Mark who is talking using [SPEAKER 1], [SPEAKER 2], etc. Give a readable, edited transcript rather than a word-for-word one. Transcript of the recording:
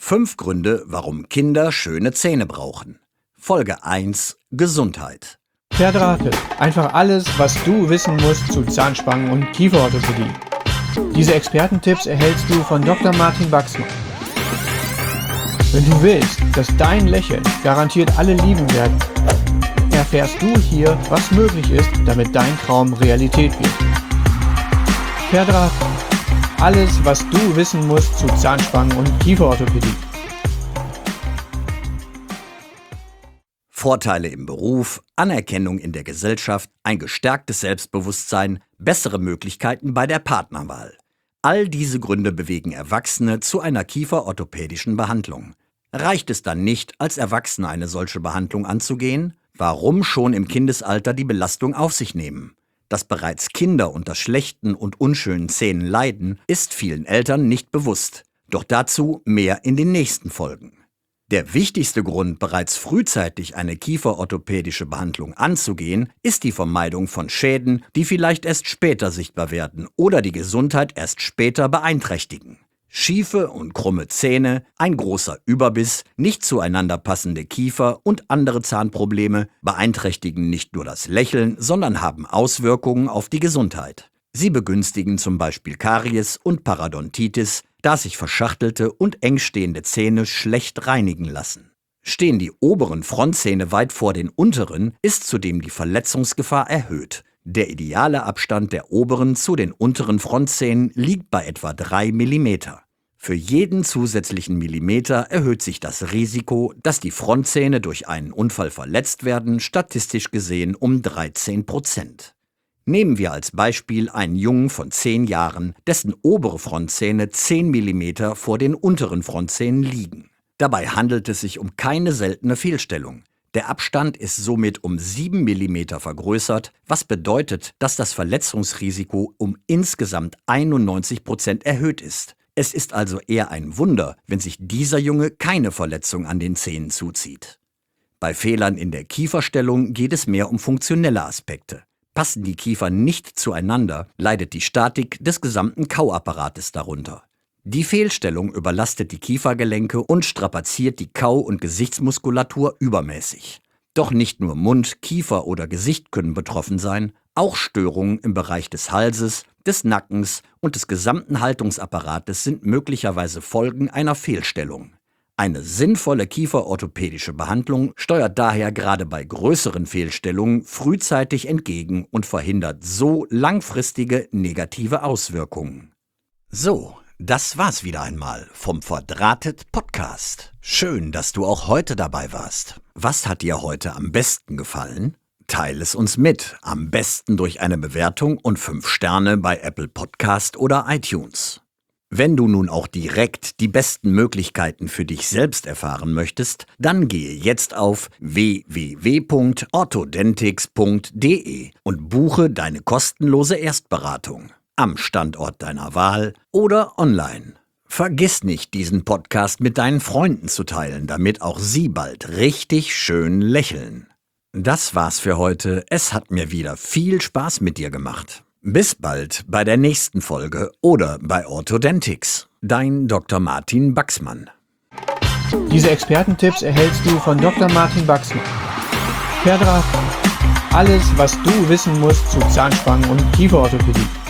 [SPEAKER 1] 5 Gründe, warum Kinder schöne Zähne brauchen. Folge 1: Gesundheit.
[SPEAKER 2] Verdrahtet. Einfach alles, was du wissen musst zu Zahnspangen- und Kieferorthopädie. Diese Expertentipps erhältst du von Dr. Martin Baxmann. Wenn du willst, dass dein Lächeln garantiert alle lieben werden, erfährst du hier, was möglich ist, damit dein Traum Realität wird. Verdrahtet. Alles, was du wissen musst zu Zahnspangen- und Kieferorthopädie.
[SPEAKER 1] Vorteile im Beruf, Anerkennung in der Gesellschaft, ein gestärktes Selbstbewusstsein, bessere Möglichkeiten bei der Partnerwahl. All diese Gründe bewegen Erwachsene zu einer kieferorthopädischen Behandlung. Reicht es dann nicht, als Erwachsene eine solche Behandlung anzugehen? Warum schon im Kindesalter die Belastung auf sich nehmen? Dass bereits Kinder unter schlechten und unschönen Zähnen leiden, ist vielen Eltern nicht bewusst. Doch dazu mehr in den nächsten Folgen. Der wichtigste Grund, bereits frühzeitig eine kieferorthopädische Behandlung anzugehen, ist die Vermeidung von Schäden, die vielleicht erst später sichtbar werden oder die Gesundheit erst später beeinträchtigen. Schiefe und krumme Zähne, ein großer Überbiss, nicht zueinander passende Kiefer und andere Zahnprobleme beeinträchtigen nicht nur das Lächeln, sondern haben Auswirkungen auf die Gesundheit. Sie begünstigen zum Beispiel Karies und Parodontitis, da sich verschachtelte und eng stehende Zähne schlecht reinigen lassen. Stehen die oberen Frontzähne weit vor den unteren, ist zudem die Verletzungsgefahr erhöht. Der ideale Abstand der oberen zu den unteren Frontzähnen liegt bei etwa 3 mm. Für jeden zusätzlichen Millimeter erhöht sich das Risiko, dass die Frontzähne durch einen Unfall verletzt werden, statistisch gesehen um 13%. Nehmen wir als Beispiel einen Jungen von 10 Jahren, dessen obere Frontzähne 10 mm vor den unteren Frontzähnen liegen. Dabei handelt es sich um keine seltene Fehlstellung. Der Abstand ist somit um 7 mm vergrößert, was bedeutet, dass das Verletzungsrisiko um insgesamt 91% erhöht ist. Es ist also eher ein Wunder, wenn sich dieser Junge keine Verletzung an den Zähnen zuzieht. Bei Fehlern in der Kieferstellung geht es mehr um funktionelle Aspekte. Passen die Kiefer nicht zueinander, leidet die Statik des gesamten Kauapparates darunter. Die Fehlstellung überlastet die Kiefergelenke und strapaziert die Kau- und Gesichtsmuskulatur übermäßig. Doch nicht nur Mund, Kiefer oder Gesicht können betroffen sein, auch Störungen im Bereich des Halses, des Nackens und des gesamten Haltungsapparates sind möglicherweise Folgen einer Fehlstellung. Eine sinnvolle kieferorthopädische Behandlung steuert daher gerade bei größeren Fehlstellungen frühzeitig entgegen und verhindert so langfristige negative Auswirkungen. So, das war's wieder einmal vom Verdrahtet Podcast. Schön, dass du auch heute dabei warst. Was hat dir heute am besten gefallen? Teile es uns mit, am besten durch eine Bewertung und 5 Sterne bei Apple Podcast oder iTunes. Wenn du nun auch direkt die besten Möglichkeiten für dich selbst erfahren möchtest, dann gehe jetzt auf www.orthodentix.de und buche deine kostenlose Erstberatung am Standort deiner Wahl oder online. Vergiss nicht, diesen Podcast mit deinen Freunden zu teilen, damit auch sie bald richtig schön lächeln. Das war's für heute. Es hat mir wieder viel Spaß mit dir gemacht. Bis bald bei der nächsten Folge oder bei Orthodentix. Dein Dr. Martin Baxmann.
[SPEAKER 2] Diese Expertentipps erhältst du von Dr. Martin Baxmann. Verdrahtet. Alles, was du wissen musst zu Zahnspangen- und Kieferorthopädie.